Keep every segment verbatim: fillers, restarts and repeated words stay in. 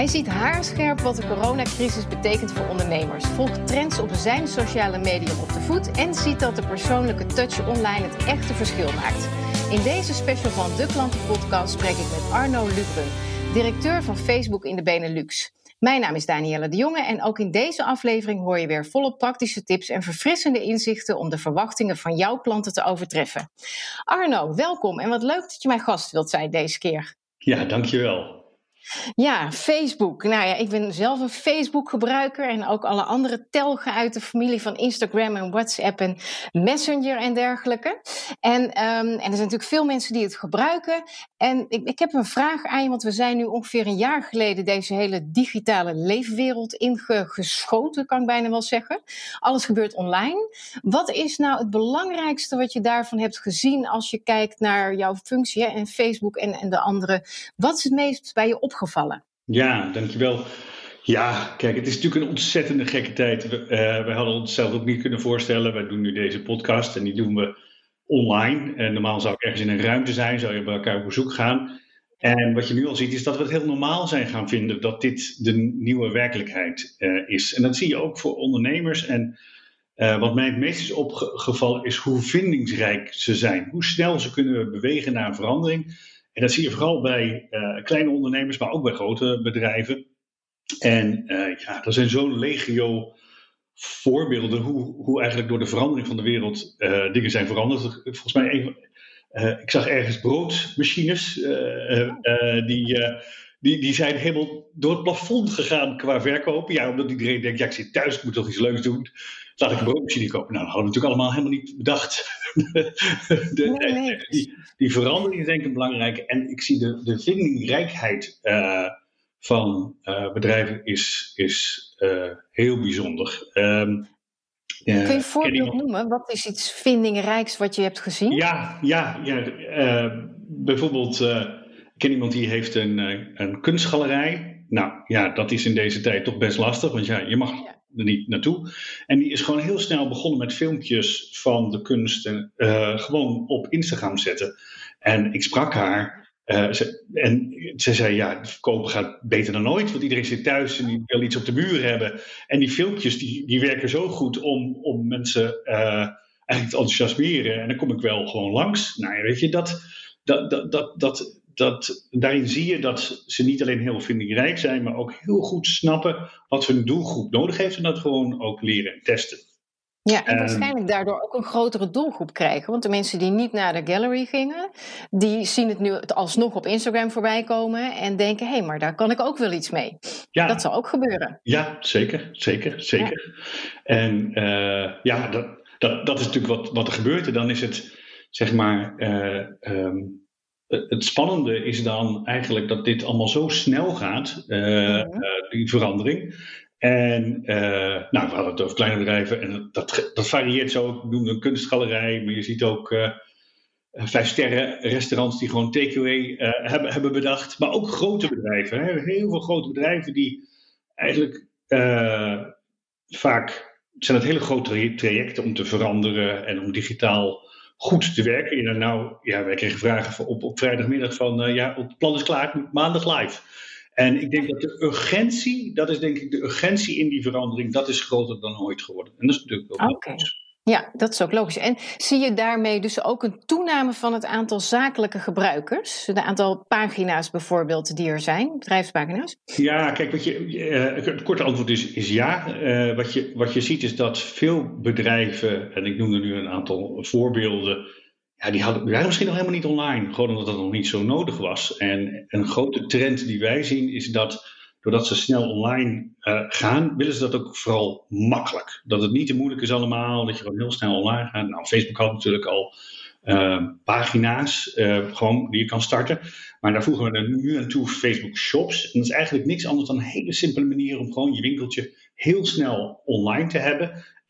ziet haarscherp wat de coronacrisis betekent voor ondernemers. Volgt trends op zijn sociale media op de voet en ziet dat de persoonlijke touch online het echte verschil maakt. In deze special van De Klantenpodcast spreek ik met Arno Lubben, directeur van Facebook in de Benelux. Mijn naam is Danielle de Jonge en ook in deze aflevering hoor je weer volop praktische tips en verfrissende inzichten om de verwachtingen van jouw klanten te overtreffen. Arno, welkom en wat leuk dat je mijn gast wilt zijn deze keer. Ja, dankjewel. Ja, Facebook. Nou ja, ik ben zelf een Facebook-gebruiker en ook alle andere telgen uit de familie van Instagram en WhatsApp en Messenger en dergelijke. En, um, en er zijn natuurlijk veel mensen die het gebruiken. En ik, ik heb een vraag aan je, want we zijn nu ongeveer een jaar geleden deze hele digitale leefwereld ingeschoten, kan ik bijna wel zeggen. Alles gebeurt online. Wat is nou het belangrijkste wat je daarvan hebt gezien als je kijkt naar jouw functie hè, en Facebook en, en de andere? Wat is het meest bij je opgevallen? Gevallen. Ja, dankjewel. Ja, kijk, het is natuurlijk een ontzettende gekke tijd. We, uh, we hadden ons zelf ook niet kunnen voorstellen. Wij doen nu deze podcast en die doen we online. En normaal zou ik ergens in een ruimte zijn, zou je bij elkaar op bezoek gaan. En wat je nu al ziet is dat we het heel normaal zijn gaan vinden dat dit de nieuwe werkelijkheid uh, is. En dat zie je ook voor ondernemers. En uh, wat mij het meest is opgevallen is hoe vindingsrijk ze zijn. Hoe snel ze kunnen bewegen naar een verandering. En dat zie je vooral bij uh, kleine ondernemers, maar ook bij grote bedrijven. En uh, ja, er zijn zo'n legio voorbeelden hoe, hoe eigenlijk door de verandering van de wereld uh, dingen zijn veranderd. Volgens mij, even, uh, ik zag ergens broodmachines, uh, uh, die, uh, die, die zijn helemaal door het plafond gegaan qua verkopen. Ja, omdat iedereen denkt, ja, ik zit thuis, ik moet toch iets leuks doen. Laat ik een broodmachine kopen. Nou, dat hadden we natuurlijk allemaal helemaal niet bedacht. de, nee, nee. Die, die verandering is denk ik belangrijk. En ik zie de, de vindingrijkheid uh, van uh, bedrijven is, is uh, heel bijzonder. Um, Kun je een voorbeeld noemen? Wat is iets vindingrijks wat je hebt gezien? Ja, ja, ja uh, bijvoorbeeld, uh, ik ken iemand die heeft een, uh, een kunstgalerij. Nou ja, dat is in deze tijd toch best lastig, want ja, je mag ja. er niet naartoe. En die is gewoon heel snel begonnen met filmpjes van de kunsten uh, gewoon op Instagram zetten. En ik sprak haar uh, ze, en ze zei, ja, het verkopen gaat beter dan ooit, want iedereen zit thuis en die wil iets op de muur hebben. En die filmpjes die, die werken zo goed om, om mensen uh, eigenlijk te enthousiasmeren. En dan kom ik wel gewoon langs. Nou ja, weet je, dat... dat, dat, dat, dat Dat, daarin zie je dat ze niet alleen heel vindingrijk zijn, maar ook heel goed snappen wat hun doelgroep nodig heeft en dat gewoon ook leren en testen. Ja, en um, waarschijnlijk daardoor ook een grotere doelgroep krijgen. Want de mensen die niet naar de gallery gingen, die zien het nu alsnog op Instagram voorbij komen en denken, hé, hey, maar daar kan ik ook wel iets mee. Ja, dat zal ook gebeuren. Ja, zeker, zeker, zeker. Ja. En uh, ja, dat, dat, dat is natuurlijk wat, wat er gebeurt. En dan is het, zeg maar... Uh, um, Het spannende is dan eigenlijk dat dit allemaal zo snel gaat, uh, ja. uh, die verandering. En uh, nou, we hadden het over kleine bedrijven en dat, dat varieert zo. Ik noemde een kunstgalerij, maar je ziet ook uh, vijf sterren restaurants die gewoon takeaway uh, hebben, hebben bedacht. Maar ook grote bedrijven. Hè? Heel veel grote bedrijven die eigenlijk uh, vaak zijn het hele grote trajecten om te veranderen en om digitaal goed te werken. En nou, ja, wij kregen vragen op, op vrijdagmiddag van, uh, ja, het plan is klaar, maandag live. En ik denk dat de urgentie, dat is denk ik de urgentie in die verandering, dat is groter dan ooit geworden. En dat is natuurlijk ook okay. logisch. Ja, dat is ook logisch. En zie je daarmee dus ook een toename van het aantal zakelijke gebruikers? Het aantal pagina's bijvoorbeeld die er zijn, bedrijfspagina's? Ja, kijk, wat je, uh, het korte antwoord is, is ja. Uh, wat, je, wat je ziet is dat veel bedrijven, en ik noem er nu een aantal voorbeelden, ja, die, hadden, die waren misschien nog helemaal niet online. Gewoon omdat dat nog niet zo nodig was. En een grote trend die wij zien is dat doordat ze snel online uh, gaan, willen ze dat ook vooral makkelijk. Dat het niet te moeilijk is allemaal, dat je gewoon heel snel online gaat. Nou, Facebook had natuurlijk al uh, pagina's, uh, gewoon die je kan starten. Maar daar voegen we er nu aan toe Facebook Shops. En dat is eigenlijk niks anders dan een hele simpele manier om gewoon je winkeltje heel snel online te hebben. En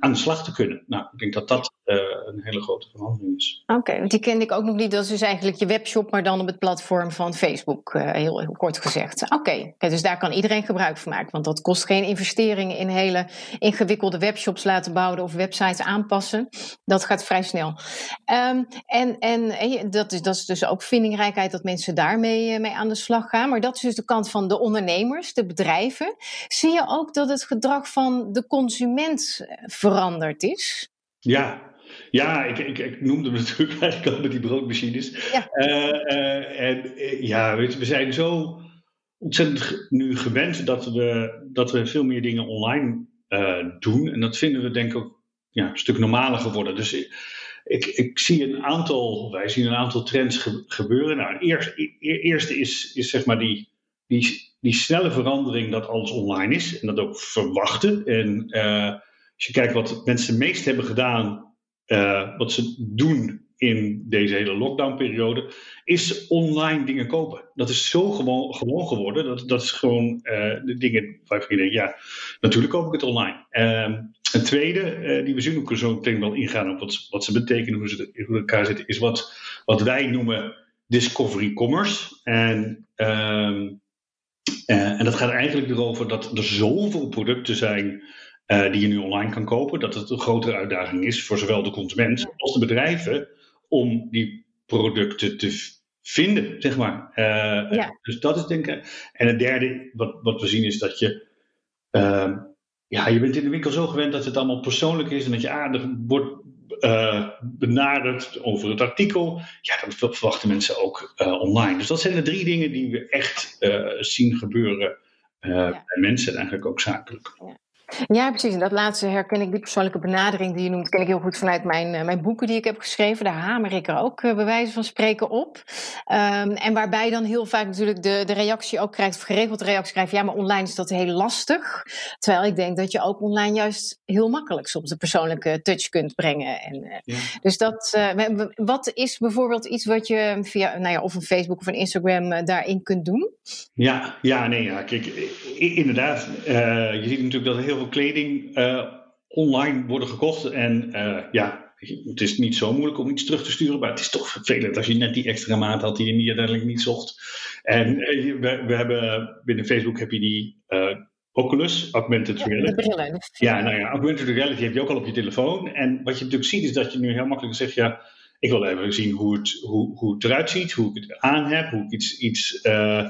aan de slag te kunnen. Nou, ik denk dat dat uh, een hele grote verandering is. Oké, okay, want die kende ik ook nog niet. Dat is dus eigenlijk je webshop, maar dan op het platform van Facebook, uh, heel, heel kort gezegd. Oké, okay. okay, dus daar kan iedereen gebruik van maken. Want dat kost geen investeringen in hele ingewikkelde webshops laten bouwen of websites aanpassen. Dat gaat vrij snel. Um, en en dat, is, dat is dus ook vindingrijkheid dat mensen daarmee mee aan de slag gaan. Maar dat is dus de kant van de ondernemers, de bedrijven. Zie je ook dat het gedrag van de consument veranderd is? Ja. Ja, ik, ik, ik noemde hem natuurlijk eigenlijk al met die broodmachines. Ja, uh, uh, en, uh, ja weet je, we zijn zo ontzettend ge- nu gewend dat we, dat we veel meer dingen online uh, doen. En dat vinden we denk ik ook ja, een stuk normaler geworden. Dus ik, ik, ik zie een aantal, wij zien een aantal trends ge- gebeuren. Nou, het eerste, eerste is, is zeg maar die, die, die snelle verandering dat alles online is. En dat ook verwachten. En uh, als je kijkt wat mensen het meest hebben gedaan... Uh, wat ze doen in deze hele lockdownperiode, is online dingen kopen. Dat is zo gewoon, gewoon geworden. Dat, dat is gewoon uh, de dingen waarvan je denkt, ja, natuurlijk koop ik het online. Uh, een tweede, uh, die we zien ook zo meteen wel ingaan op wat, wat ze betekenen, hoe ze in elkaar zitten, is wat, wat wij noemen discovery commerce. En, uh, uh, en dat gaat eigenlijk erover dat er zoveel producten zijn Uh, die je nu online kan kopen, dat het een grotere uitdaging is voor zowel de consument als de bedrijven om die producten te v- vinden, zeg maar. Uh, ja. Dus dat is denk ik. En het derde wat, wat we zien is dat je, uh, ja, je bent in de winkel zo gewend dat het allemaal persoonlijk is en dat je ah, er wordt uh, benaderd over het artikel. Ja, dat verwachten mensen ook uh, online. Dus dat zijn de drie dingen die we echt uh, zien gebeuren uh, ja. bij mensen en eigenlijk ook zakelijk. Ja. Ja, precies. En dat laatste herken ik, die persoonlijke benadering die je noemt, ken ik heel goed vanuit mijn, uh, mijn boeken die ik heb geschreven. Daar hamer ik er ook uh, bij wijze van spreken op. Um, en waarbij dan heel vaak natuurlijk de, de reactie ook krijgt, of geregeld de reactie krijgt, ja, maar online is dat heel lastig. Terwijl ik denk dat je ook online juist heel makkelijk soms de persoonlijke touch kunt brengen. En, uh, ja. Dus dat, uh, wat is bijvoorbeeld iets wat je via, nou ja, of een Facebook of een Instagram uh, daarin kunt doen? Ja, ja, nee, ja, kijk, inderdaad, uh, je ziet natuurlijk dat er heel veel kleding uh, online worden gekocht. En uh, ja, het is niet zo moeilijk om iets terug te sturen, maar het is toch vervelend als je net die extra maat had die je niet, uiteindelijk niet zocht. En uh, we, we hebben binnen Facebook heb je die uh, Oculus, Augmented ja, Reality. De brillen. Ja, nou ja, Augmented Reality heb je ook al op je telefoon. En wat je natuurlijk ziet is dat je nu heel makkelijk zegt, ja, ik wil even zien hoe het, hoe, hoe het eruit ziet, hoe ik het aan heb, hoe ik iets, iets uh,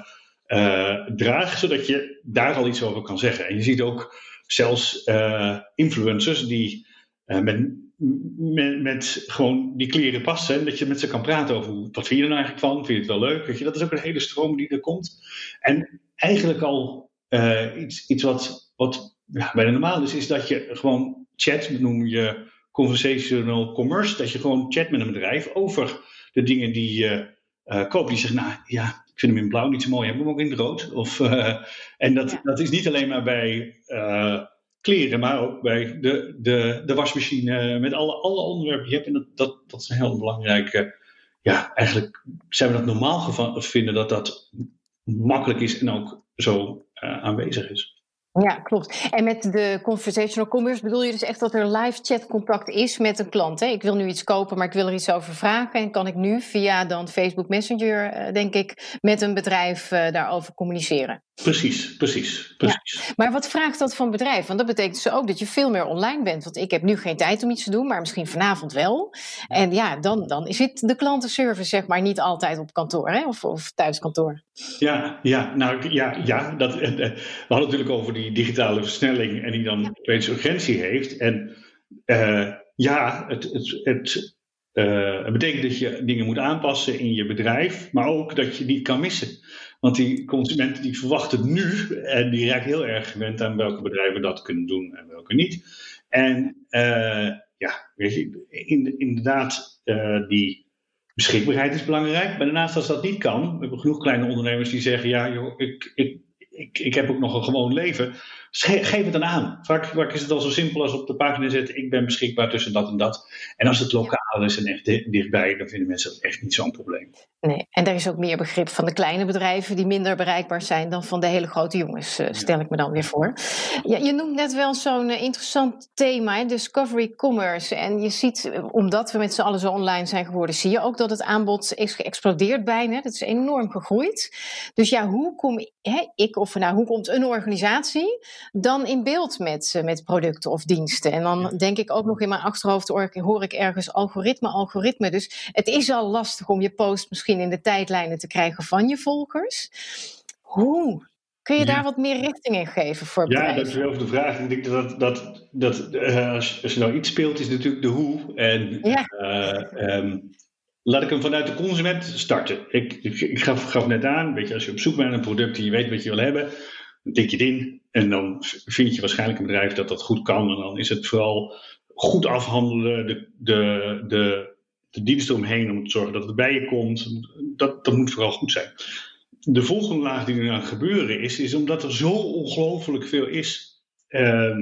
uh, draag, zodat je daar al iets over kan zeggen. En je ziet ook zelfs uh, influencers die uh, met, met, met gewoon die kleren passen, dat je met ze kan praten over wat vind je er nou eigenlijk van, vind je het wel leuk? Weet je, dat is ook een hele stroom die er komt. En eigenlijk al uh, iets, iets wat, wat ja, bijna normaal is, is dat je gewoon chat, dat noem je conversational commerce, dat je gewoon chat met een bedrijf over de dingen die je uh, koopt. Die zegt, nou ja, ik vind hem in blauw niet zo mooi, heb ik hem ook in het rood. Of, uh, en dat, ja. dat is niet alleen maar bij uh, kleren, maar ook bij de, de, de wasmachine, met alle, alle onderwerpen die je hebt. En dat, dat, dat is een heel belangrijke, ja, eigenlijk zijn we dat normaal gev- vinden dat dat makkelijk is en ook zo uh, aanwezig is. Ja, klopt. En met de conversational commerce bedoel je dus echt dat er live chatcontact is met een klant. Hè? Ik wil nu iets kopen, maar ik wil er iets over vragen. En kan ik nu via dan Facebook Messenger, denk ik, met een bedrijf uh, daarover communiceren? Precies, precies, precies. Ja. Maar wat vraagt dat van bedrijf? Want dat betekent dus ook dat je veel meer online bent. Want ik heb nu geen tijd om iets te doen, maar misschien vanavond wel. En ja, dan, dan zit de klantenservice zeg maar niet altijd op kantoor, hè? Of, of thuiskantoor. Ja, ja, nou ja, ja dat, uh, we hadden natuurlijk over die digitale versnelling en die dan ja. opeens urgentie heeft. En uh, ja, het, het, het, uh, het betekent dat je dingen moet aanpassen in je bedrijf, maar ook dat je niet kan missen. Want die consumenten die verwachten het nu en die raken heel erg gewend aan welke bedrijven dat kunnen doen en welke niet. En uh, ja, weet je, in, inderdaad, uh, die beschikbaarheid is belangrijk. Maar daarnaast als dat niet kan, we hebben genoeg kleine ondernemers die zeggen, ja joh, ik, ik, ik, ik heb ook nog een gewoon leven. Geef het dan aan. Vaak, vaak is het al zo simpel als op de pagina zetten, ik ben beschikbaar tussen dat en dat. En als het lokaal is en echt dichtbij, dan vinden mensen dat echt niet zo'n probleem. Nee, en er is ook meer begrip van de kleine bedrijven die minder bereikbaar zijn dan van de hele grote jongens, uh, stel ik me dan weer voor. Ja, je noemt net wel zo'n uh, interessant thema, hè, discovery commerce. En je ziet, omdat we met z'n allen zo online zijn geworden, zie je ook dat het aanbod is geëxplodeerd bijna. Dat is enorm gegroeid. Dus ja, hoe kom hè, ik of nou, hoe komt een organisatie dan in beeld met, uh, met producten of diensten? En dan denk ik ook nog in mijn achterhoofd hoor ik ergens algoritme, algoritme. Dus het is al lastig om je post misschien in de tijdlijnen te krijgen van je volgers. Hoe? Kun je ja. daar wat meer richting in geven voor bedrijven? Ja, dat is wel de vraag. Ik denk dat, dat, dat uh, als, als er nou iets speelt, is natuurlijk de hoe. En ja. uh, um, laat ik hem vanuit de consument starten. Ik, ik, ik gaf, gaf net aan, weet je, als je op zoek bent naar een product en je weet wat je wil hebben, dan tik je het in en dan vind je waarschijnlijk een bedrijf dat dat goed kan. En dan is het vooral goed afhandelen, de, de, de de diensten omheen om te zorgen dat het bij je komt. Dat, dat moet vooral goed zijn. De volgende laag die er aan gebeuren is, is omdat er zo ongelooflijk veel is uh,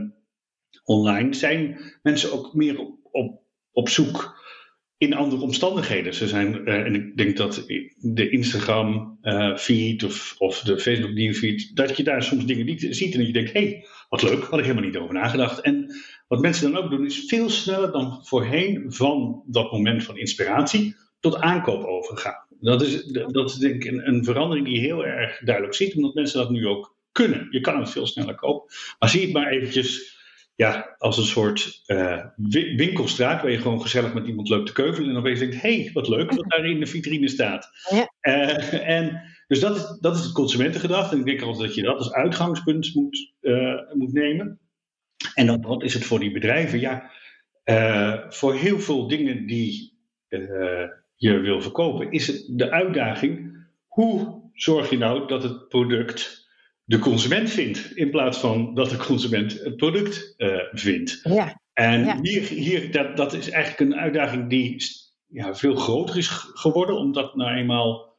online, zijn mensen ook meer op, op, op zoek in andere omstandigheden. Ze zijn, uh, en ik denk dat de Instagram uh, feed of, of de Facebook nieuwsfeed, dat je daar soms dingen niet ziet en dat je denkt, hé, hey, wat leuk, had ik helemaal niet over nagedacht. En wat mensen dan ook doen, is veel sneller dan voorheen van dat moment van inspiratie tot aankoop overgaan. Dat is, dat is denk ik een, een verandering die je heel erg duidelijk ziet, omdat mensen dat nu ook kunnen. Je kan het veel sneller kopen. Maar zie het maar eventjes ja, als een soort uh, winkelstraat, waar je gewoon gezellig met iemand loopt te keuvelen en dan opeens denkt, hé, hey, wat leuk wat daar in de vitrine staat. Ja. Uh, en dus dat is, dat is het consumentengedrag. En ik denk altijd dat je dat als uitgangspunt moet, uh, moet nemen. En dan, wat is het voor die bedrijven? Ja, uh, voor heel veel dingen die uh, je wil verkopen, is het de uitdaging, hoe zorg je nou dat het product de consument vindt, in plaats van dat de consument het product uh, vindt. Ja. En ja. hier, hier dat, dat is eigenlijk een uitdaging die ja, veel groter is geworden, omdat nou eenmaal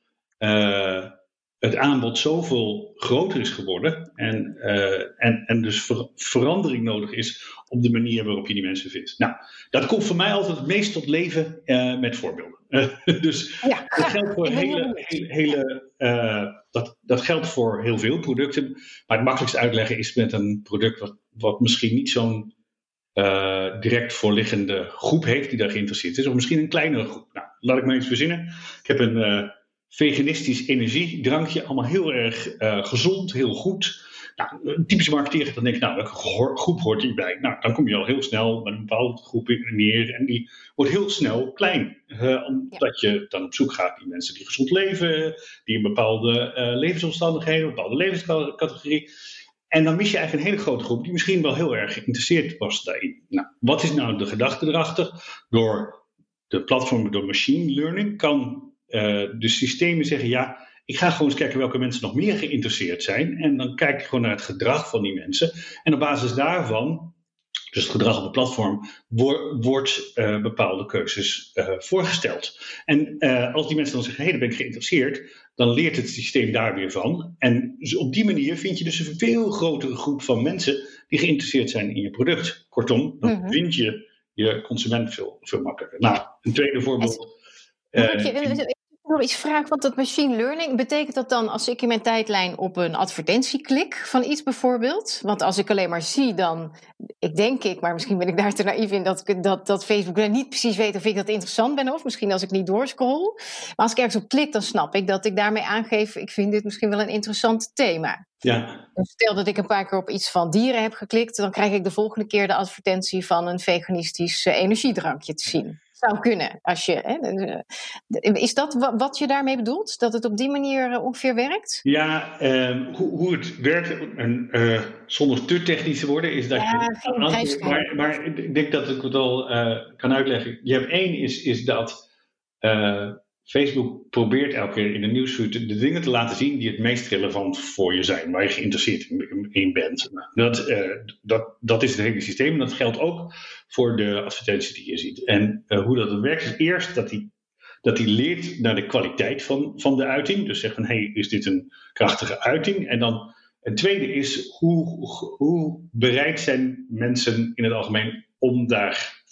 uh, het aanbod zoveel groter is geworden en, uh, en, en dus ver, verandering nodig is op de manier waarop je die mensen vindt. Nou, dat komt voor mij altijd het meest tot leven uh, met voorbeelden. Uh, dus ja. dat geldt voor hele, hele, hele uh, dat, dat geldt voor heel veel producten. Maar het makkelijkst uitleggen is met een product wat, wat misschien niet zo'n uh, direct voorliggende groep heeft die daar geïnteresseerd is. Of misschien een kleinere groep. Nou, laat ik maar eens verzinnen. Ik heb een uh, veganistisch energiedrankje. Allemaal heel erg uh, gezond, heel goed. Nou, een typische marketeer, dan denk ik, nou, welke groep hoort hierbij? Nou, dan kom je al heel snel met een bepaalde groep neer en die wordt heel snel klein. Uh, omdat ja. je dan op zoek gaat naar mensen die gezond leven, die een bepaalde uh, levensomstandigheden, een bepaalde levenscategorie. En dan mis je eigenlijk een hele grote groep die misschien wel heel erg geïnteresseerd was daarin. Nou, wat is nou de gedachte erachter? Door de platformen, door machine learning, kan uh, de systemen zeggen, ja, ik ga gewoon eens kijken welke mensen nog meer geïnteresseerd zijn. En dan kijk ik gewoon naar het gedrag van die mensen. En op basis daarvan, dus het gedrag op het platform, wo- wordt uh, bepaalde keuzes uh, voorgesteld. En uh, als die mensen dan zeggen, hé, hey, daar ben ik geïnteresseerd, dan leert het systeem daar weer van. En dus op die manier vind je dus een veel grotere groep van mensen die geïnteresseerd zijn in je product. Kortom, dan mm-hmm. vind je je consument veel, veel makkelijker. Nou, een tweede voorbeeld. Uh, Ik wil iets vragen, want dat machine learning, betekent dat dan als ik in mijn tijdlijn op een advertentie klik van iets bijvoorbeeld? Want als ik alleen maar zie, dan, ik denk ik, maar misschien ben ik daar te naïef in, dat, dat, dat Facebook niet precies weet of ik dat interessant ben of misschien als ik niet doorscroll. Maar als ik ergens op klik, dan snap ik dat ik daarmee aangeef, ik vind dit misschien wel een interessant thema. Ja. Dus stel dat ik een paar keer op iets van dieren heb geklikt, dan krijg ik de volgende keer de advertentie van een veganistisch uh, energiedrankje te zien. Zou kunnen. Als je, hè, is dat wat je daarmee bedoelt? Dat het op die manier ongeveer werkt? Ja, uh, hoe, hoe het werkt, en, uh, zonder te technisch te worden, is dat ja, je... Antwoord, maar, maar ik denk dat ik het al uh, kan uitleggen. Je hebt één, is, is dat uh, Facebook probeert elke keer in de nieuwsfeed de dingen te laten zien die het meest relevant voor je zijn, waar je geïnteresseerd in, in bent. Dat, uh, dat, dat is het hele systeem en dat geldt ook voor de advertenties die je ziet. En uh, hoe dat werkt is eerst dat hij dat hij leert naar de kwaliteit van, van de uiting. Dus zegt van, hé, hey, is dit een krachtige uiting? En dan het tweede is, hoe, hoe bereid zijn mensen in het algemeen om daar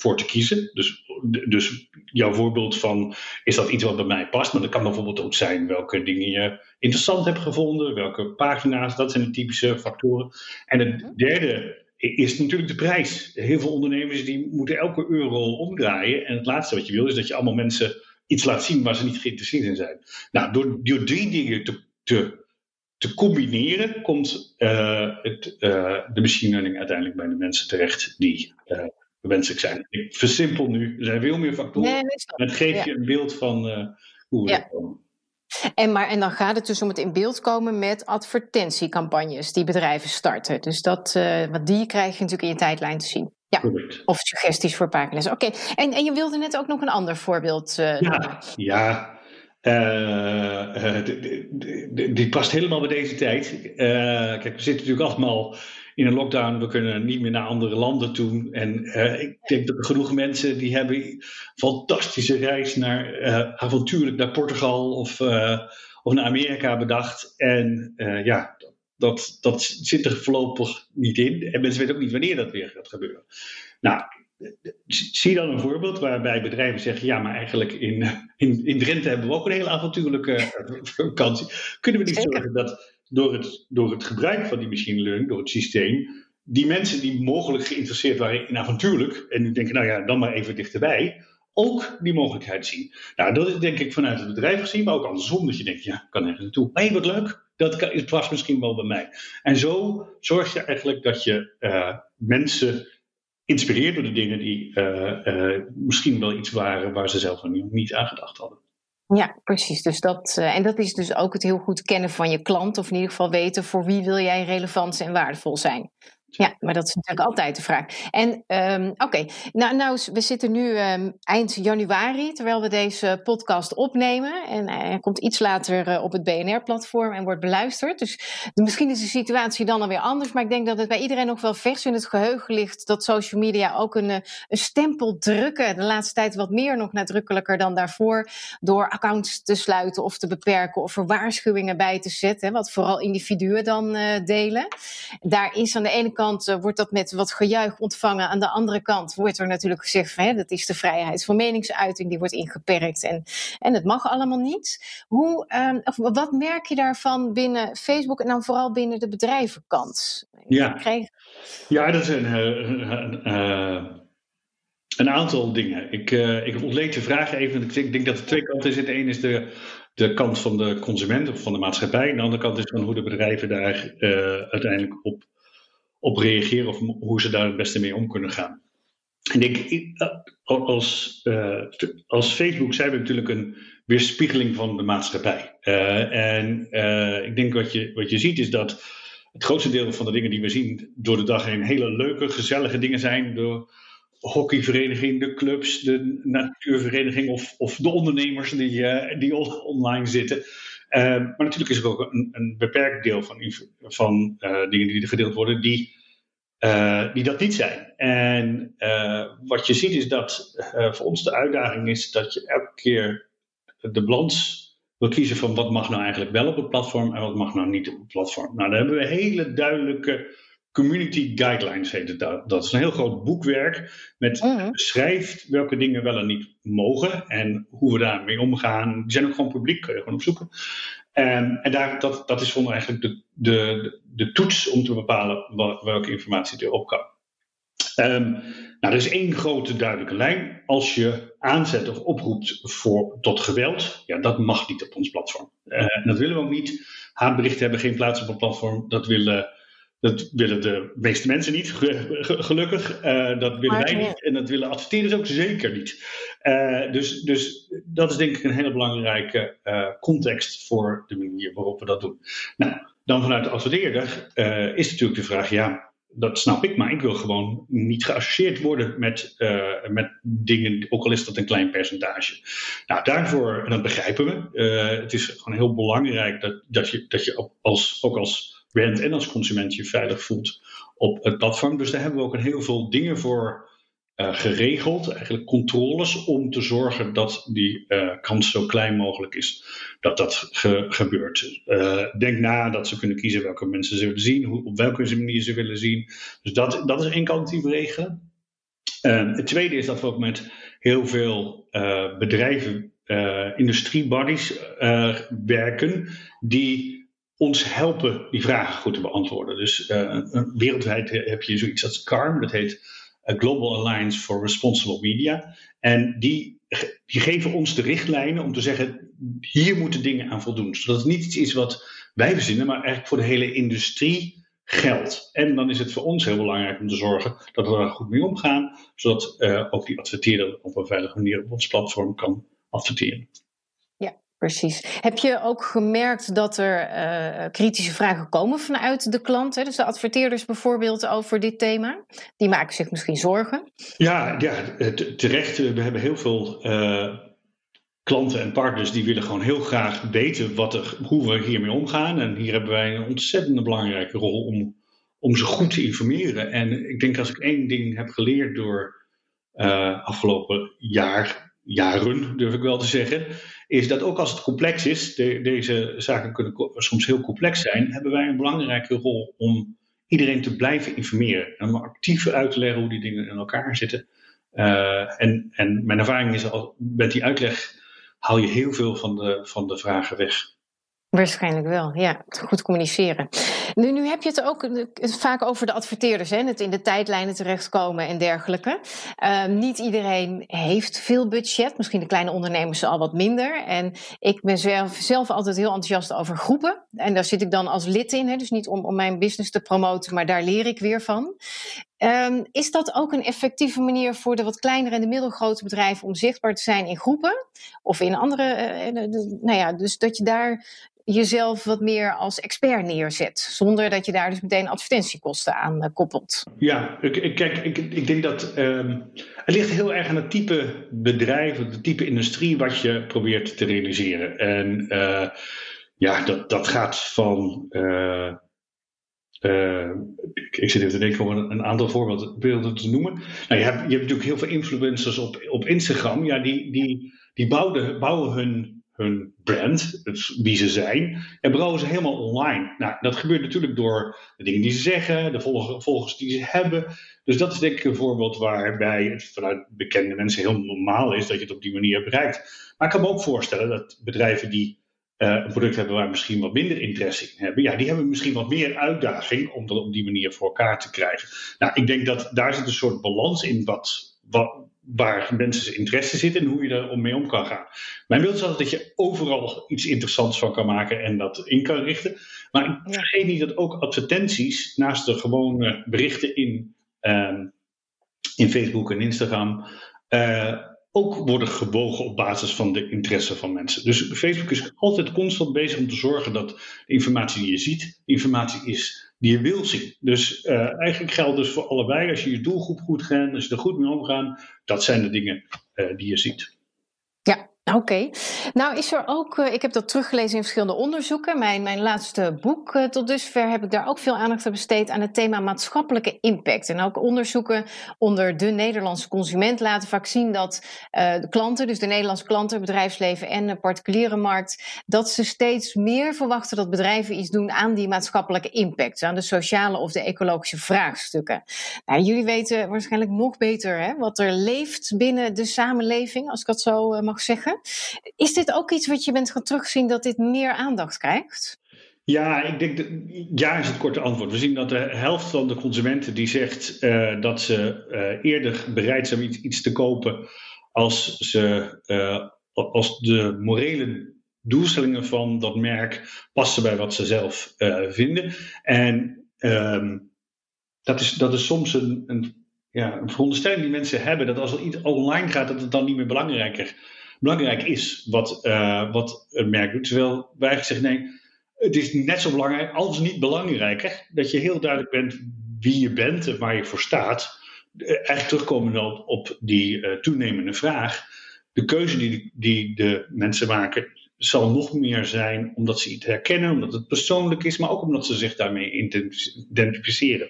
voor te kiezen. Dus, dus jouw voorbeeld van, is dat iets wat bij mij past? Maar dat kan bijvoorbeeld ook zijn welke dingen je interessant hebt gevonden, welke pagina's, dat zijn de typische factoren. En het derde is natuurlijk de prijs. Heel veel ondernemers die moeten elke euro omdraaien. En het laatste wat je wil is dat je allemaal mensen iets laat zien waar ze niet geïnteresseerd in zijn. Nou, door, door drie dingen te, te, te combineren, komt uh, het, uh, de machine learning uiteindelijk bij de mensen terecht die uh, wenselijk zijn. Ik versimpel nu, er zijn veel meer factoren. Nee, maar het geeft ja. je een beeld van uh, hoe we ja. dat komen. En, maar, en dan gaat het dus om het in beeld komen met advertentiecampagnes die bedrijven starten. Dus dat, uh, want die krijg je natuurlijk in je tijdlijn te zien. Ja. Correct. Of suggesties voor pagina's. Oké, okay. en, en je wilde net ook nog een ander voorbeeld uh, Ja, ja. Uh, uh, die past helemaal bij deze tijd. Uh, kijk, we zitten natuurlijk allemaal in een lockdown. We kunnen niet meer naar andere landen toe. En uh, ik denk dat er genoeg mensen die hebben een fantastische reis naar uh, avontuurlijk naar Portugal of, uh, of naar Amerika bedacht. En uh, ja, dat, dat zit er voorlopig niet in. En mensen weten ook niet wanneer dat weer gaat gebeuren. Nou, zie dan een voorbeeld waarbij bedrijven zeggen, ja, maar eigenlijk in, in, in Drenthe hebben we ook een hele avontuurlijke vakantie. Kunnen we niet Zeker. zorgen dat door het, door het gebruik van die machine learning, door het systeem, die mensen die mogelijk geïnteresseerd waren in avontuurlijk, en nu denken, nou ja, dan maar even dichterbij, ook die mogelijkheid zien. Nou, dat is denk ik vanuit het bedrijf gezien, maar ook andersom, dat je denkt, ja, ik kan nergens naartoe. Hé, hey, wat leuk, dat kan, het was misschien wel bij mij. En zo zorg je eigenlijk dat je uh, mensen inspireert door de dingen die uh, uh, misschien wel iets waren waar ze zelf nog niet, niet aan gedacht hadden. Ja, precies. Dus dat, uh, en dat is dus ook het heel goed kennen van je klant, of in ieder geval weten voor wie wil jij relevant en waardevol zijn. Ja, maar dat is natuurlijk altijd de vraag. En um, oké, okay. nou, nou, we zitten nu um, eind januari, terwijl we deze podcast opnemen. En hij komt iets later uh, op het B N R-platform en wordt beluisterd. Dus misschien is de situatie dan alweer anders. Maar ik denk dat het bij iedereen nog wel vers in het geheugen ligt dat social media ook een, een stempel drukken. De laatste tijd wat meer nog nadrukkelijker dan daarvoor. Door accounts te sluiten of te beperken of er waarschuwingen bij te zetten. Wat vooral individuen dan uh, delen. Daar is aan de ene kant kant uh, wordt dat met wat gejuich ontvangen. Aan de andere kant wordt er natuurlijk gezegd van, hè, dat is de vrijheid van meningsuiting, die wordt ingeperkt en, en het mag allemaal niet. Hoe, um, of, wat merk je daarvan binnen Facebook en dan vooral binnen de bedrijvenkant? Ja, Krijg... ja dat zijn uh, uh, uh, een aantal dingen. Ik, uh, ik ontleed de vraag even. Ik denk, ik denk dat er twee kanten zitten. Eén is de, de kant van de consument of van de maatschappij. En de andere kant is van hoe de bedrijven daar uh, uiteindelijk op op reageren of hoe ze daar het beste mee om kunnen gaan. En ik denk, als, uh, als Facebook zijn we natuurlijk een weerspiegeling van de maatschappij. Uh, en uh, ik denk wat je, wat je ziet is dat het grootste deel van de dingen die we zien door de dag heen hele leuke, gezellige dingen zijn. De hockeyvereniging, de clubs, de natuurvereniging of, of de ondernemers die, uh, die online zitten. Uh, maar natuurlijk is er ook een, een beperkt deel van, van uh, dingen die er gedeeld worden die, uh, die dat niet zijn. En uh, wat je ziet is dat uh, voor ons de uitdaging is dat je elke keer de balans wil kiezen van wat mag nou eigenlijk wel op het platform en wat mag nou niet op het platform. Nou, daar hebben we hele duidelijke community guidelines, heet het dat. Dat is een heel groot boekwerk met mm-hmm. beschrijft welke dingen wel en niet mogen en hoe we daarmee omgaan. Die zijn ook gewoon publiek, kun je gewoon opzoeken. Um, en daar, dat, dat is voor eigenlijk de, de, de toets om te bepalen wat, welke informatie erop kan. Um, nou, er is één grote duidelijke lijn. Als je aanzet of oproept voor, tot geweld, ja, dat mag niet op ons platform. Uh, dat willen we ook niet. Haatberichten hebben geen plaats op het platform. Dat willen, dat willen de meeste mensen niet, gelukkig. Uh, dat willen wij niet. En dat willen adverteerders ook zeker niet. Uh, dus, dus dat is denk ik een hele belangrijke uh, context voor de manier waarop we dat doen. Nou, dan vanuit de adverteerder uh, is natuurlijk de vraag, ja, dat snap ik, maar ik wil gewoon niet geassocieerd worden met, uh, met dingen, ook al is dat een klein percentage. Nou, daarvoor, en dat begrijpen we, uh, het is gewoon heel belangrijk dat, dat je, dat je als, ook als brand en als consument je veilig voelt op het platform. Dus daar hebben we ook een heel veel dingen voor uh, geregeld, eigenlijk controles, om te zorgen dat die uh, kans zo klein mogelijk is dat dat ge- gebeurt. Uh, denk na dat ze kunnen kiezen welke mensen ze willen zien, hoe, op welke manier ze willen zien. Dus dat, dat is één kant die we regelen. Uh, het tweede is dat we ook met heel veel uh, bedrijven, uh, industriebodies uh, werken die ons helpen die vragen goed te beantwoorden. Dus uh, wereldwijd heb je zoiets als C A R M, dat heet Global Alliance for Responsible Media. En die, die geven ons de richtlijnen om te zeggen, hier moeten dingen aan voldoen. Zodat het niet iets is wat wij verzinnen, maar eigenlijk voor de hele industrie geldt. En dan is het voor ons heel belangrijk om te zorgen dat we er goed mee omgaan, zodat uh, ook die adverteerder op een veilige manier op ons platform kan adverteren. Ja, precies. Heb je ook gemerkt dat er uh, kritische vragen komen vanuit de klant, hè? Dus de adverteerders bijvoorbeeld over dit thema? Die maken zich misschien zorgen. Ja, ja terecht. We hebben heel veel uh, klanten en partners die willen gewoon heel graag weten wat er, hoe we hiermee omgaan. En hier hebben wij een ontzettend belangrijke rol om, om ze goed te informeren. En ik denk als ik één ding heb geleerd door uh, afgelopen jaar, jaren durf ik wel te zeggen, is dat ook als het complex is, de, deze zaken kunnen soms heel complex zijn, hebben wij een belangrijke rol om iedereen te blijven informeren. En om actief uit te leggen hoe die dingen in elkaar zitten. Uh, en, en mijn ervaring is al met die uitleg haal je heel veel van de, van de vragen weg. Waarschijnlijk wel, ja. Goed communiceren. Nu, nu heb je het ook vaak over de adverteerders, hè, het in de tijdlijnen terechtkomen en dergelijke. Uh, niet iedereen heeft veel budget, misschien de kleine ondernemers al wat minder. En ik ben zelf, zelf altijd heel enthousiast over groepen. En daar zit ik dan als lid in, hè, dus niet om, om mijn business te promoten, maar daar leer ik weer van. Um, is dat ook een effectieve manier voor de wat kleinere en de middelgrote bedrijven om zichtbaar te zijn in groepen? Of in andere, uh, de, nou ja, dus dat je daar jezelf wat meer als expert neerzet, zonder dat je daar dus meteen advertentiekosten aan uh, koppelt. Ja, ik, kijk, ik, ik denk dat um, het ligt heel erg aan het type bedrijf, het type industrie wat je probeert te realiseren. En uh, ja, dat, dat gaat van Uh, Uh, ik, ik zit even te denken om een, een aantal voorbeelden te noemen. Nou, je, hebt, je hebt natuurlijk heel veel influencers op, op Instagram. Ja, die, die, die bouwen, bouwen hun, hun brand, het, wie ze zijn, en bouwen ze helemaal online. Nou, dat gebeurt natuurlijk door de dingen die ze zeggen, de volgers, volgers die ze hebben. Dus dat is denk ik een voorbeeld waarbij het vanuit bekende mensen heel normaal is dat je het op die manier bereikt. Maar ik kan me ook voorstellen dat bedrijven die Uh, een product hebben waar misschien wat minder interesse in hebben, ja, die hebben misschien wat meer uitdaging om dat op die manier voor elkaar te krijgen. Nou, ik denk dat daar zit een soort balans in wat, wat, waar mensen interesse zit en hoe je er om mee om kan gaan. Mijn beeld is altijd dat je overal iets interessants van kan maken en dat in kan richten. Maar ik vergeet niet dat ook advertenties, naast de gewone berichten in, uh, in Facebook en Instagram, Uh, ook worden gebogen op basis van de interesse van mensen. Dus Facebook is altijd constant bezig om te zorgen dat de informatie die je ziet, de informatie is die je wil zien. Dus uh, eigenlijk geldt dus voor allebei, als je je doelgroep goed gaat, als je er goed mee omgaat, dat zijn de dingen uh, die je ziet. Ja. Oké. Okay. Nou is er ook, uh, ik heb dat teruggelezen in verschillende onderzoeken. Mijn, mijn laatste boek uh, tot dusver heb ik daar ook veel aandacht aan besteed aan het thema maatschappelijke impact. En ook onderzoeken onder de Nederlandse consument laten vaak zien dat uh, de klanten, dus de Nederlandse klanten, bedrijfsleven en de particuliere markt, dat ze steeds meer verwachten dat bedrijven iets doen aan die maatschappelijke impact, aan de sociale of de ecologische vraagstukken. Nou, jullie weten waarschijnlijk nog beter hè, wat er leeft binnen de samenleving, als ik dat zo uh, mag zeggen. Is dit ook iets wat je bent gaan terugzien dat dit meer aandacht krijgt? Ja, ik denk dat, ja is het korte antwoord. We zien dat de helft van de consumenten die zegt uh, dat ze uh, eerder bereid zijn iets, iets te kopen als, ze, uh, als de morele doelstellingen van dat merk passen bij wat ze zelf uh, vinden. En um, dat, is, dat is soms een, een, ja, een veronderstelling die mensen hebben, dat als er iets online gaat, dat het dan niet meer belangrijker belangrijk is wat, uh, wat een merk doet. Terwijl wij eigenlijk zeggen, nee, het is net zo belangrijk, als niet belangrijker, dat je heel duidelijk bent wie je bent en waar je voor staat. Uh, eigenlijk terugkomen op, op die uh, toenemende vraag. De keuze die, die de mensen maken zal nog meer zijn omdat ze iets herkennen, omdat het persoonlijk is, maar ook omdat ze zich daarmee identificeren.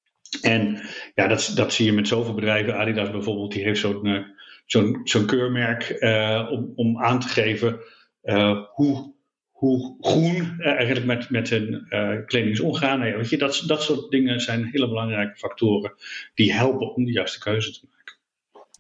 En ja, dat, dat zie je met zoveel bedrijven. Adidas bijvoorbeeld, die heeft zo'n uh, Zo'n, zo'n keurmerk uh, om, om aan te geven uh, hoe, hoe groen uh, eigenlijk met, met hun uh, kleding omgaan. Nou ja, weet je, dat, dat soort dingen zijn hele belangrijke factoren die helpen om de juiste keuze te maken.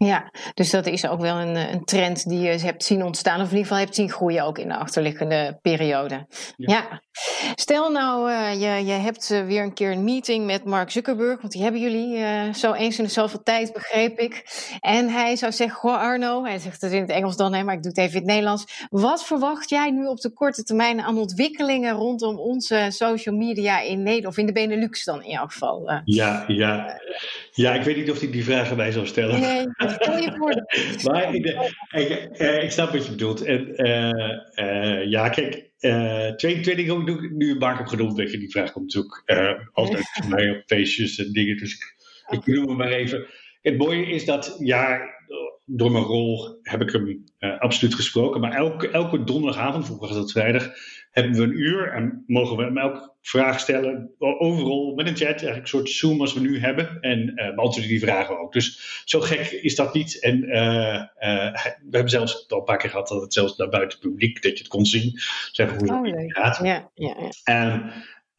Ja, dus dat is ook wel een, een trend die je hebt zien ontstaan, of in ieder geval hebt zien groeien ook in de achterliggende periode. Ja. ja. Stel nou, uh, je, je hebt uh, weer een keer een meeting met Mark Zuckerberg, want die hebben jullie uh, zo eens in de zoveel tijd, begreep ik. En hij zou zeggen, goh Arno, hij zegt het in het Engels dan, hè, maar ik doe het even in het Nederlands. Wat verwacht jij nu op de korte termijn aan ontwikkelingen rondom onze social media in Nederland, of in de Benelux dan in jouw geval? Uh, ja, ja. ja, ik weet niet of hij die vragen wij zou stellen. Nee, stel je voor. Maar ik, ik, ik, ik snap wat je bedoelt. En, uh, uh, ja, kijk, uh, twee, twee dingen doe ik nu Mark heb genoemd. Weet je, die vraag komt natuurlijk uh, altijd voor mij op feestjes en dingen. Dus ik, ik noem hem maar even. Het mooie is dat, ja, door mijn rol heb ik hem uh, absoluut gesproken. Maar elke, elke donderdagavond, vroeger was dat vrijdag, hebben we een uur en mogen we hem elke vraag stellen, overal met een chat, eigenlijk een soort Zoom als we nu hebben. En uh, beantwoorden die vragen ook. Dus zo gek is dat niet. En uh, uh, we hebben zelfs al een paar keer gehad dat het zelfs naar buiten publiek, dat je het kon zien. Zeggen hoe oh, het gaat. Ja, ja, ja. En,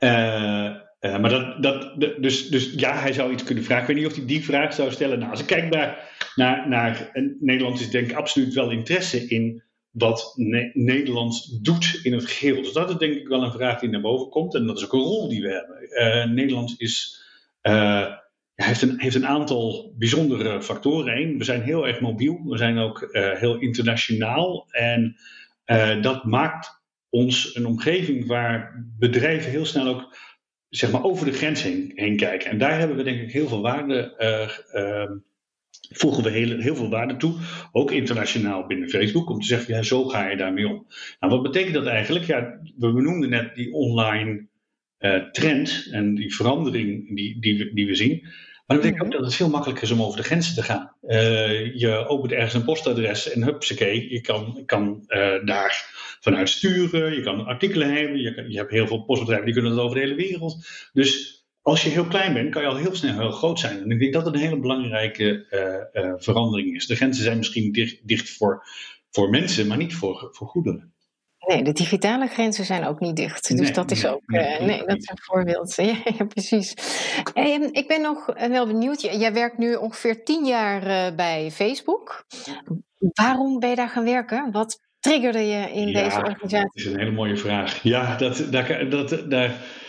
uh, uh, maar dat, dat, de, dus, dus ja, hij zou iets kunnen vragen. Ik weet niet of hij die vraag zou stellen. Nou, als ik kijk naar, naar, naar Nederland, is denk ik absoluut wel interesse in wat ne- Nederland doet in het geheel. Dus dat is denk ik wel een vraag die naar boven komt. En dat is ook een rol die we hebben. Uh, Nederland is, uh, heeft, een, heeft een aantal bijzondere factoren. Eén, we zijn heel erg mobiel. We zijn ook uh, heel internationaal. En uh, dat maakt ons een omgeving waar bedrijven heel snel ook zeg maar, over de grens heen, heen kijken. En daar hebben we denk ik heel veel waarde uh, uh, voegen we heel, heel veel waarde toe, ook internationaal binnen Facebook, om te zeggen, ja, zo ga je daarmee om. Nou, wat betekent dat eigenlijk? Ja, we benoemden net die online uh, trend en die verandering die, die, we, die we zien. Maar dat betekent ook dat het veel makkelijker is om over de grenzen te gaan. Uh, je opent ergens een postadres en hupsakee, je kan, kan uh, daar vanuit sturen, je kan artikelen hebben, je, kan, je hebt heel veel postbedrijven die kunnen dat over de hele wereld. Dus als je heel klein bent, kan je al heel snel heel groot zijn. En ik denk dat het een hele belangrijke uh, uh, verandering is. De grenzen zijn misschien dicht, dicht voor, voor mensen, maar niet voor, voor goederen. Nee, de digitale grenzen zijn ook niet dicht. Dus nee, dat is nee, ook, nee, uh, nee, dat is een voorbeeld. Ja, ja precies. En ik ben nog wel benieuwd. Jij werkt nu ongeveer tien jaar uh, bij Facebook. Waarom ben je daar gaan werken? Wat triggerde je in ja, deze organisatie? Dat is een hele mooie vraag. Ja, dat... dat, dat, dat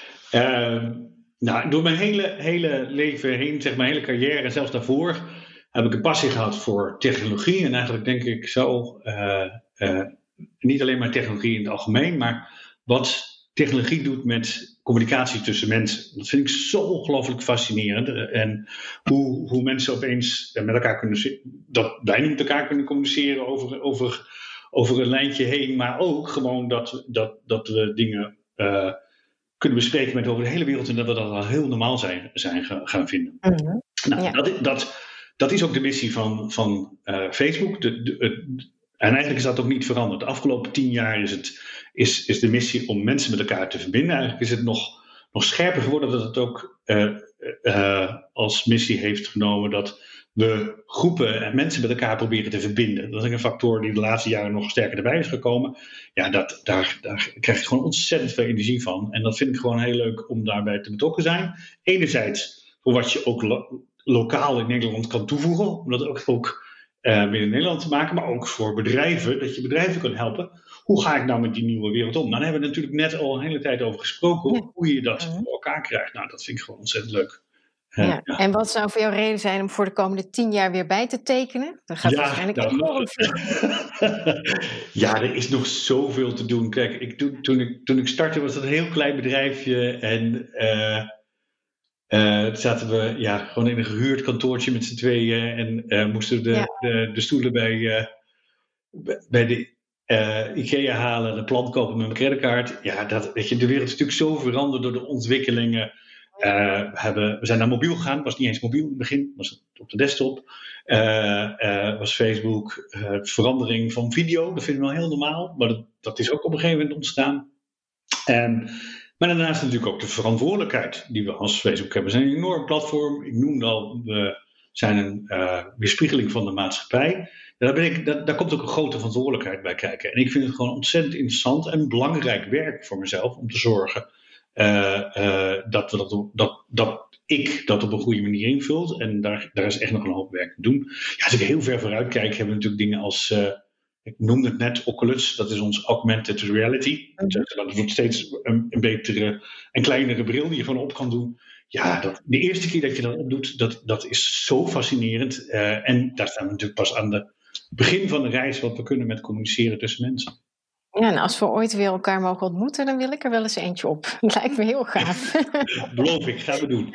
uh, Nou, door mijn hele, hele leven heen, zeg mijn hele carrière en zelfs daarvoor, heb ik een passie gehad voor technologie. En eigenlijk denk ik zo, uh, uh, niet alleen maar technologie in het algemeen, maar wat technologie doet met communicatie tussen mensen. Dat vind ik zo ongelooflijk fascinerend. En hoe, hoe mensen opeens met elkaar kunnen, dat wij met elkaar kunnen communiceren over, over, over een lijntje heen, maar ook gewoon dat, dat, dat we dingen Uh, kunnen bespreken met over de hele wereld en dat we dat al heel normaal zijn, zijn gaan vinden. Mm-hmm. Nou, ja. dat, dat, dat is ook de missie van, van uh, Facebook. De, de, de, en eigenlijk is dat ook niet veranderd. De afgelopen tien jaar is, het, is, is de missie om mensen met elkaar te verbinden. Eigenlijk is het nog, nog scherper geworden dat het ook uh, uh, als missie heeft genomen dat we groepen en mensen met elkaar proberen te verbinden. Dat is een factor die de laatste jaren nog sterker erbij is gekomen. Ja, dat, daar, daar krijg je gewoon ontzettend veel energie van. En dat vind ik gewoon heel leuk om daarbij te betrokken zijn. Enerzijds voor wat je ook lo- lokaal in Nederland kan toevoegen. Om dat ook, ook uh, binnen Nederland te maken. Maar ook voor bedrijven, dat je bedrijven kan helpen. Hoe ga ik nou met die nieuwe wereld om? Nou, daar hebben we natuurlijk net al een hele tijd over gesproken. Ja. Hoe je dat voor elkaar krijgt. Nou, dat vind ik gewoon ontzettend leuk. Ja, ja. En wat zou voor jou reden zijn om voor de komende tien jaar weer bij te tekenen? Dat gaat ja, waarschijnlijk nou, enorm veel. Ja, er is nog zoveel te doen. Kijk, ik, toen, toen, ik, toen ik startte was dat een heel klein bedrijfje. En uh, uh, zaten we ja, gewoon in een gehuurd kantoortje met z'n tweeën. En uh, moesten de, ja. de, de stoelen bij, uh, bij de uh, IKEA halen. De plant kopen met mijn creditcard. Ja, dat, weet je, de wereld is natuurlijk zo veranderd door de ontwikkelingen. Uh, we, hebben, we zijn naar mobiel gegaan. Het was niet eens mobiel in het begin. Was het op de desktop. Uh, uh, was Facebook. Uh, verandering van video. Dat vinden we wel heel normaal. Maar dat, dat is ook op een gegeven moment ontstaan. En, maar daarnaast natuurlijk ook de verantwoordelijkheid die we als Facebook hebben. We zijn een enorm platform. Ik noemde al, we zijn een uh, weerspiegeling van de maatschappij. Daar, ben ik, daar, daar komt ook een grote verantwoordelijkheid bij kijken. En ik vind het gewoon ontzettend interessant en belangrijk werk voor mezelf om te zorgen uh, uh, dat, we dat, dat, dat ik dat op een goede manier invult. En daar, daar is echt nog een hoop werk te doen. Ja, als ik heel ver vooruit kijk, hebben we natuurlijk dingen als... Uh, ik noemde het net Oculus, dat is ons augmented reality. Mm-hmm. Dat wordt steeds een, een betere en kleinere bril die je van op kan doen. Ja, dat, de eerste keer dat je dat opdoet, dat, dat is zo fascinerend. Uh, en daar staan we natuurlijk pas aan het begin van de reis wat we kunnen met communiceren tussen mensen. Ja, en als we ooit weer elkaar mogen ontmoeten, dan wil ik er wel eens eentje op. Dat lijkt me heel gaaf. Beloof ik, gaan we doen.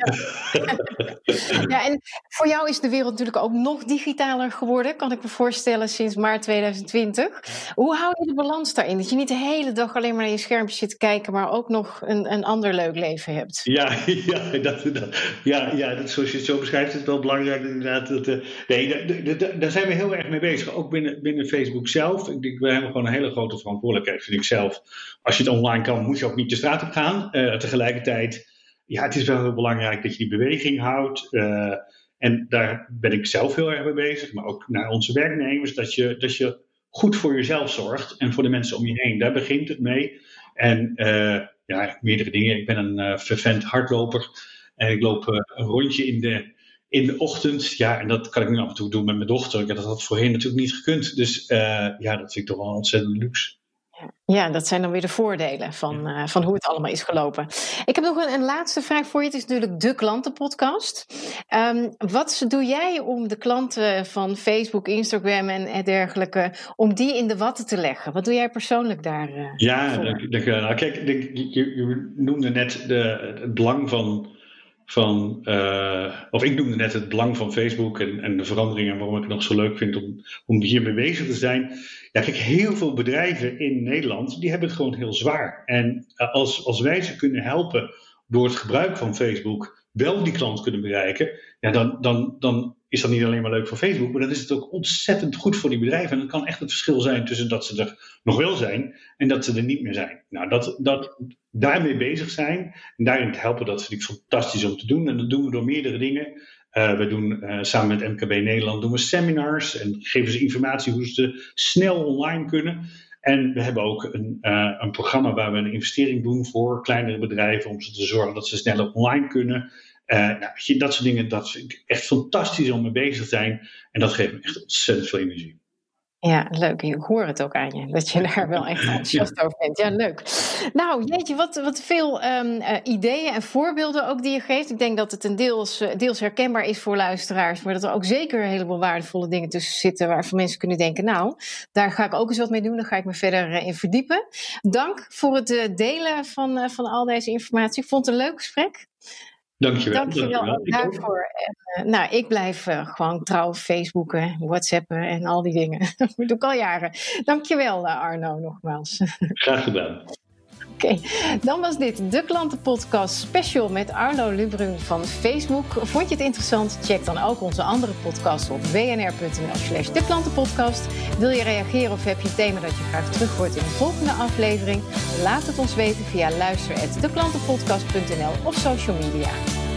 Ja. Ja, en voor jou is de wereld natuurlijk ook nog digitaler geworden, kan ik me voorstellen, sinds maart tweeduizend twintig. Hoe hou je de balans daarin? Dat je niet de hele dag alleen maar naar je schermpje zit te kijken, maar ook nog een, een ander leuk leven hebt. Ja, ja, dat, dat, ja, ja dat, zoals je het zo beschrijft, is het wel belangrijk inderdaad. Dat, uh, nee, daar, daar, daar zijn we heel erg mee bezig. Ook binnen, binnen Facebook zelf. Ik denk, we hebben gewoon een hele grote verantwoordelijkheid. Vind ik zelf. Als je het online kan, moet je ook niet de straat op gaan. Uh, tegelijkertijd, ja, het is wel heel belangrijk dat je die beweging houdt. Uh, en daar ben ik zelf heel erg mee bezig. Maar ook naar onze werknemers. Dat je, dat je goed voor jezelf zorgt. En voor de mensen om je heen. Daar begint het mee. En uh, ja, meerdere dingen. Ik ben een uh, fervent hardloper. En ik loop uh, een rondje in de... in de ochtend, ja, en dat kan ik nu af en toe doen met mijn dochter. Dat had voorheen natuurlijk niet gekund. Dus uh, ja, dat vind ik toch wel een ontzettend luxe. Ja, dat zijn dan weer de voordelen van, uh, van hoe het allemaal is gelopen. Ik heb nog een, een laatste vraag voor je. Het is natuurlijk de klantenpodcast. Um, wat doe jij om de klanten van Facebook, Instagram en dergelijke, om die in de watten te leggen? Wat doe jij persoonlijk daar uh, Ja, voor? dank, dank, nou, kijk, je, je noemde net de, het belang van... Van, uh, of ik noemde net het belang van Facebook en, en de veranderingen en waarom ik het nog zo leuk vind om, om hiermee bezig te zijn. Ja, kijk, heel veel bedrijven in Nederland, die hebben het gewoon heel zwaar. En uh, als, als wij ze kunnen helpen door het gebruik van Facebook wel die klant kunnen bereiken, ja, dan, dan, dan is dat niet alleen maar leuk voor Facebook, maar dan is het ook ontzettend goed voor die bedrijven. En dat kan echt het verschil zijn tussen dat ze er nog wel zijn en dat ze er niet meer zijn. Nou, dat, dat, daarmee bezig zijn en daarin te helpen, dat vind ik fantastisch om te doen. En dat doen we door meerdere dingen. Uh, we doen uh, samen met M K B Nederland doen we seminars en geven ze informatie hoe ze snel online kunnen. En we hebben ook een, uh, een programma waar we een investering doen voor kleinere bedrijven om ze te zorgen dat ze sneller online kunnen. Uh, nou, dat soort dingen, dat vind ik echt fantastisch om mee bezig te zijn. En dat geeft me echt ontzettend veel energie. Ja, leuk. Ik hoor het ook aan je, dat je daar wel echt enthousiast ja. over bent. Ja, leuk. Nou, jeetje, wat, wat veel um, uh, ideeën en voorbeelden ook die je geeft. Ik denk dat het een deels, uh, deels herkenbaar is voor luisteraars, maar dat er ook zeker een heleboel waardevolle dingen tussen zitten waarvan mensen kunnen denken, nou, daar ga ik ook eens wat mee doen, daar ga ik me verder uh, in verdiepen. Dank voor het uh, delen van, uh, van al deze informatie. Ik vond het een leuk gesprek. Dankjewel. Dankjewel ook daarvoor. En, uh, nou, ik blijf uh, gewoon trouw Facebooken, WhatsAppen en al die dingen. Dat doe ik al jaren. Dankjewel uh, Arno nogmaals. Graag gedaan. Oké, okay. Dan was dit de Klantenpodcast special met Arno Lubbrun van Facebook. Vond je het interessant? Check dan ook onze andere podcast op bnr.nl slash de Klantenpodcast. Wil je reageren of heb je een thema dat je graag terug hoort in de volgende aflevering? Laat het ons weten via luister at de klantenpodcast punt n l of social media.